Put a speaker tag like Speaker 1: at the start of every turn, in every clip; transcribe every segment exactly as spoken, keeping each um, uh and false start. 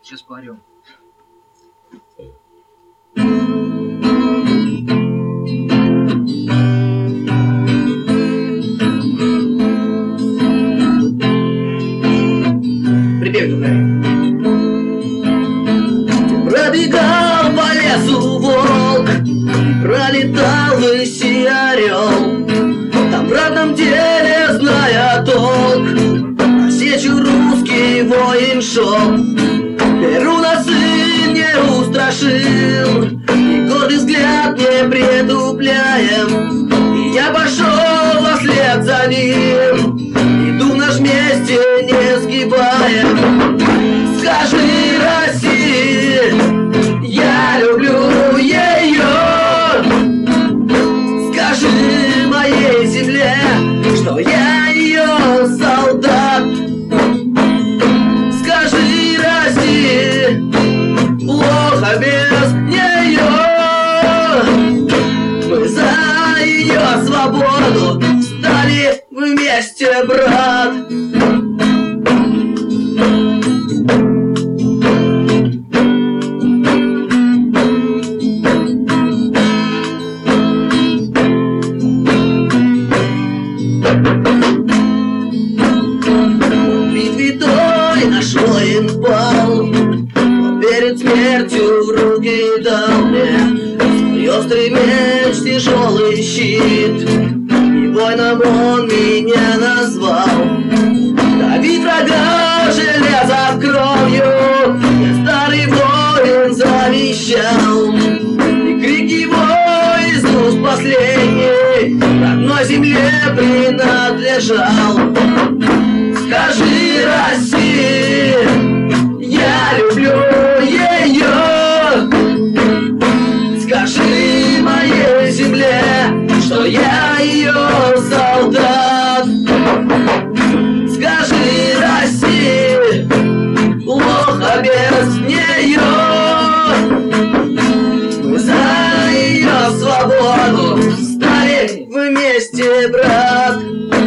Speaker 1: Сейчас поорем. Припев говори. Пробегал по лесу волк, пролетал лысий орел. Там в родном деле, зная толк, на сечу русский воин шел. Перуна сын не устрашил, и гордый взгляд не притупляем. И я пошел вслед за ним, иду наш вместе не сгибаем. Скажи, Россия, я люблю ее. Скажи моей земле, что я ее солдат. Скажи, Россия, плохо без нее. Мы за ее свободу стали вместе, брат. Наш воин пал, но перед смертью руки дал мне свой острый меч, тяжелый щит, и воином он меня назвал. Давить врага железом кровью я, старый воин, завещал, и крик его из уст последний родной земле принадлежал. Скажи, Россия, я люблю ее. Скажи моей земле, что я ее солдат. Скажи, Россия, плохо без нее. Мы за ее свободу стали вместе, брат.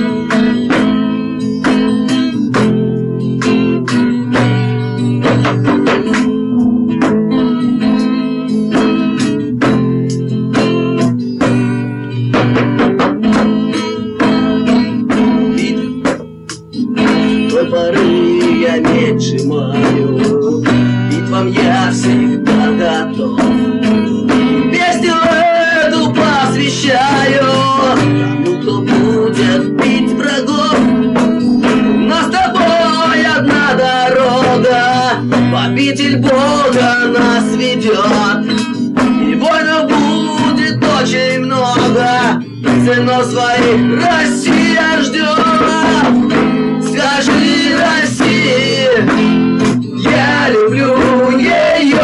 Speaker 1: Я меч сжимаю, битвам я всегда готов. Песню эту посвящаю тому, кто будет бить врагов. У нас с тобой одна дорога, победитель Бога нас ведет. И воинов будет очень много, сынов своих Россия ждет. Скажи, Россия, я люблю ее.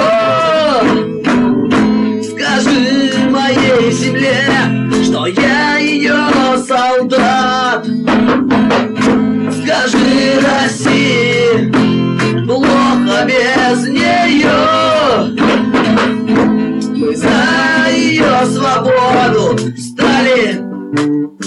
Speaker 1: Скажи моей земле, что я ее солдат. Скажи, Россия, плохо без нее. Мы за ее свободу стали